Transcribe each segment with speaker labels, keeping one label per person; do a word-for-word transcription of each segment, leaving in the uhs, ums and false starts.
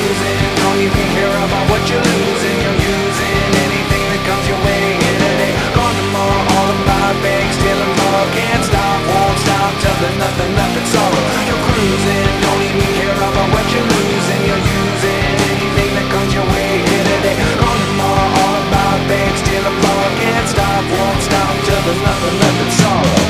Speaker 1: cruising, don't even care about what you're losing. You're using anything that comes your way here today. Gone tomorrow, all about bags, stealing more. Can't stop, won't stop till there's nothing left but sorrow. You're cruising, don't even care about what you're losing. You're using anything that comes your way here today. Gone tomorrow, all about bags, stealing more. Can't stop, won't stop till there's nothing left but sorrow.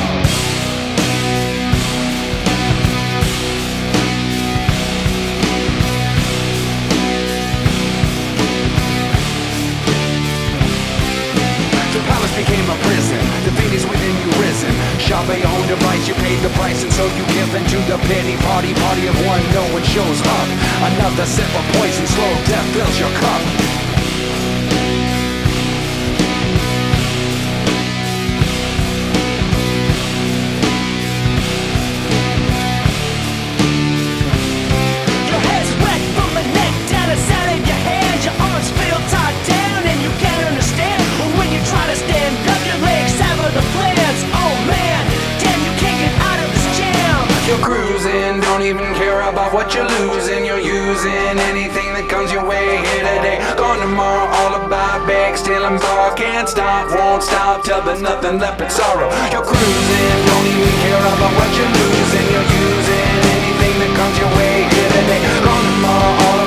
Speaker 1: Became a prison, the fate is within you risen. Shop at your own device, you paid the price, and so you give into the pity party. Party of one, no one shows up. Another sip of poison, slow death fills your cup. Your head's wet from the neck down the side of your head. Your arms feel tied down and you can't understand when you try to stand up, your legs sever the plans. Oh man, damn, you can't get out of this jam. You're cruising, don't even care about what you're losing. You're using anything that comes your way here today. Gone tomorrow, all about bags, stealing bar. Can't stop, won't stop till there's nothing left but sorrow. You're cruising, don't even care about what you're losing. You're using anything that comes your way here today. Gone tomorrow, all